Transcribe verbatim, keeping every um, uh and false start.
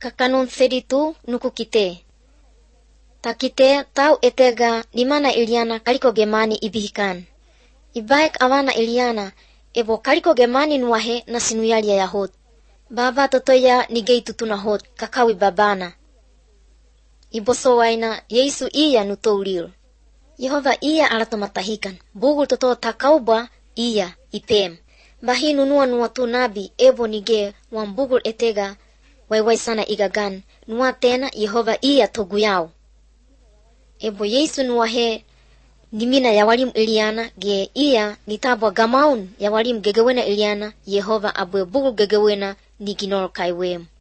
kakanun seditu nuku kite. Takite tau etega dimana Iliana kaliko gemani ibihikan. Ibaik awana Iliana ebo kaliko gemani nuahe na sinuyalia ya hot. Baba totoya nigei tutuna hot kakawi babana. Iboso waina Yesu iya nutoulil. Yehova iya alatomatahikan. Bugul toto takauba iya ipem. Bahi nunua nua tu nabi ebo nige wambugul etega waiwai sana igagan. Nua tena Yehova iya toguyao. Ebo Yesu nuahe nimina ya walimu Iliana ge iya nitabwa gamaun ya walimu gegewena Iliana Yehova abwe bugul gegewena ni ginol kaiwem.